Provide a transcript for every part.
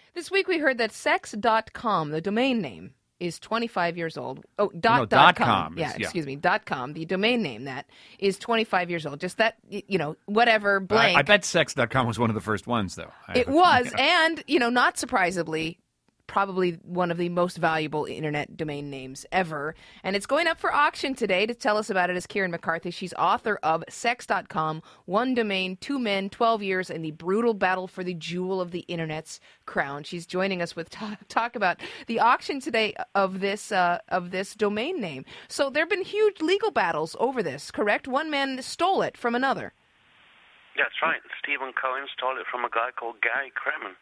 This week we heard that sex.com, the domain name, is 25 years old. Oh, .com. Yeah, excuse me, .com, the domain name that is 25 years old. Just that, whatever, blank. I bet sex.com was one of the first ones, though. It was, and, not surprisingly, probably one of the most valuable internet domain names ever. And it's going up for auction today. To tell us about it is Kieran McCarthy. She's author of Sex.com, One Domain, Two Men, 12 Years, and the Brutal Battle for the Jewel of the Internet's Crown. She's joining us with talk about the auction today of this domain name. So there have been huge legal battles over this, correct? One man stole it from another. That's right. Stephen Cohen stole it from a guy called Gary Kremen.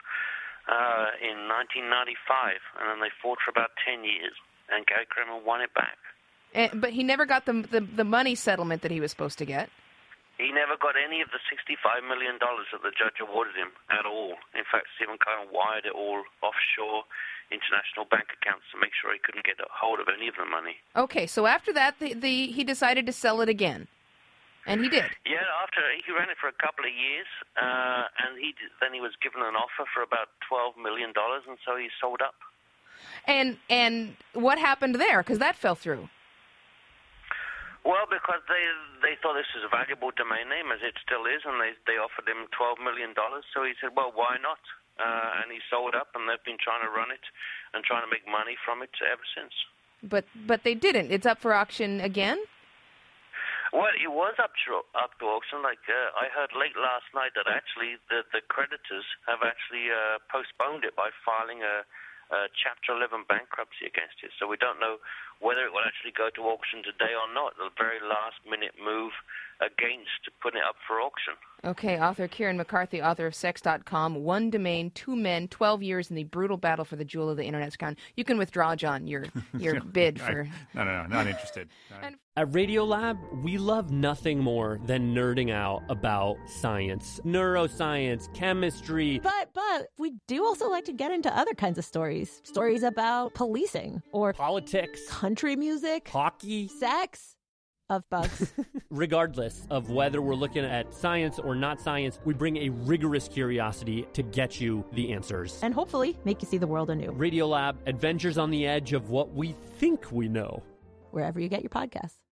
In 1995, and then they fought for about 10 years, and Gary Kremen won it back. But he never got the money settlement that he was supposed to get. He never got any of the $65 million that the judge awarded him at all. In fact, Stephen Cohen wired it all offshore international bank accounts to make sure he couldn't get a hold of any of the money. Okay, so after that, he decided to sell it again. And he did. Yeah, after he ran it for a couple of years, and then he was given an offer for about $12 million, and so he sold up. And what happened there? Because that fell through. Well, because they thought this was a valuable domain name, as it still is, and they offered him $12 million. So he said, well, why not? And he sold up, and they've been trying to run it and trying to make money from it ever since. But they didn't. It's up for auction again? Well, it was up to auction. I heard late last night that actually the creditors have actually postponed it by filing a Chapter 11 bankruptcy against it. So we don't know whether it will actually go to auction today or not. The very last-minute move against putting it up for auction. Okay, author Kieran McCarthy, author of Sex.com, One Domain, Two Men, 12 Years in the Brutal Battle for the Jewel of the Internet's Crown. You can withdraw, John, your bid for... No, not interested. At Radiolab, we love nothing more than nerding out about science, neuroscience, chemistry. But we do also like to get into other kinds of stories. Stories about policing or politics, country music, hockey, sex. Of bugs. Regardless of whether we're looking at science or not science, we bring a rigorous curiosity to get you the answers. And hopefully make you see the world anew. Radiolab, adventures on the edge of what we think we know. Wherever you get your podcasts.